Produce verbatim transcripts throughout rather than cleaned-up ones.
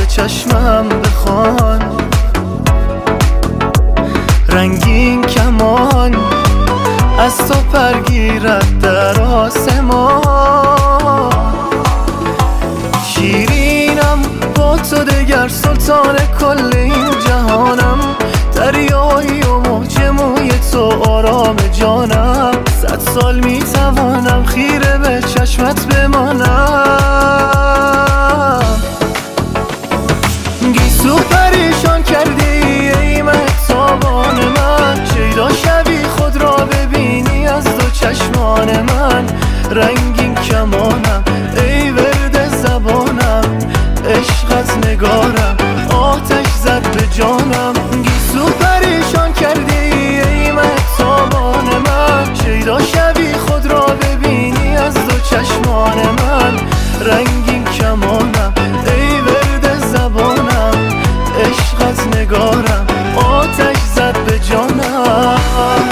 چشمم بخوان، رنگین کمان از تو پرگیرد در آسمان. شیرینم با تو دگر سلطان کل این جهانم، دریایی و موج موی تو آرام جانم. صد سال میتوانم خیره به چشمت بمانم. گیسو پریشان کرده ای مهتابان من، شیدا شبی خود را ببینی از دو چشمان من. رنگین کمانم ای ورد زبانم، عشقت نگارم آتش زد به جانم. گیسو پریشان کرده ای مهتابان من، شیدا شبی خود را ببینی از دو چشمان من. رنگین کمانم ای ورد زبانم، عشقت نگارم آتش زد به جانم.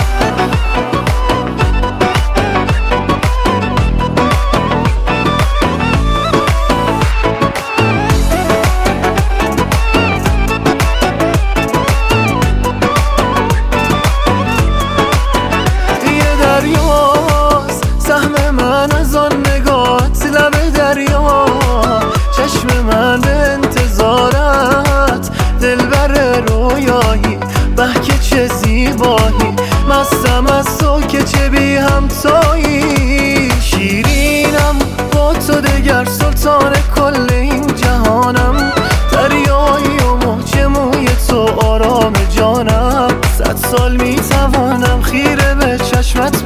سهم من از آن نگاهت لب دریا، چشم من به انتظارت دلبر رویایی. به که چه زیبایی، مستم از تو که چه بی همتایی. شیرینم با تو دگر سلطان کل این جهانم، دریایی و موج موی تو آرام جانم. صد سال میتوانم خیره به چشمت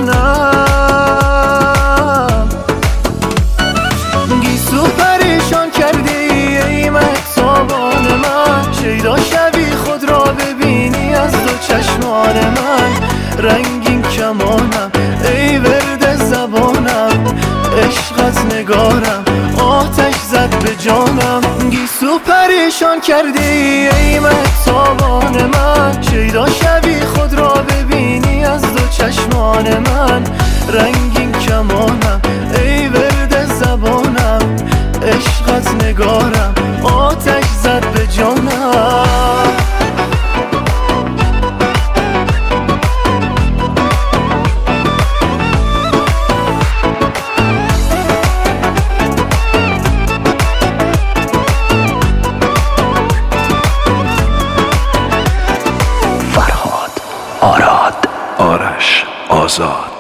بمانم. گیسو پریشان کرده ای مهتابان من، شیدا شبی خود را ببینی از دو چشمان من. رنگین کمانم ای ورد زبانم، عشقت نگارم آتش زد به جانم. گیسو پریشان کرده ای مهتابان من، شیدا شبی خود را ببینی از دو چشمان من. رنگین کمانم ای ورد زبانم، عشقت نگارم آتش زد به جانم. فرهاد، آراد، آرش، آزاد.